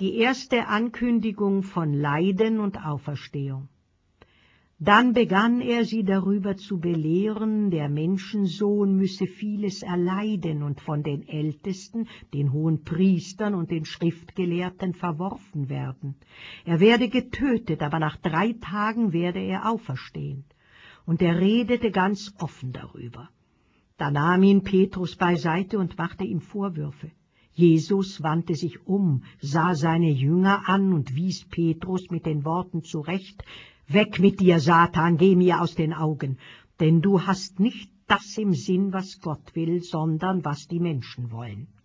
die erste Ankündigung von Leiden und Auferstehung. Dann begann er sie darüber zu belehren, der Menschensohn müsse vieles erleiden und von den Ältesten, den Hohenpriestern und den Schriftgelehrten verworfen werden. Er werde getötet, aber nach 3 Tagen werde er auferstehen. Und er redete ganz offen darüber. Da nahm ihn Petrus beiseite und machte ihm Vorwürfe. Jesus wandte sich um, sah seine Jünger an und wies Petrus mit den Worten zurecht: »Weg mit dir, Satan, geh mir aus den Augen, denn du hast nicht das im Sinn, was Gott will, sondern was die Menschen wollen.«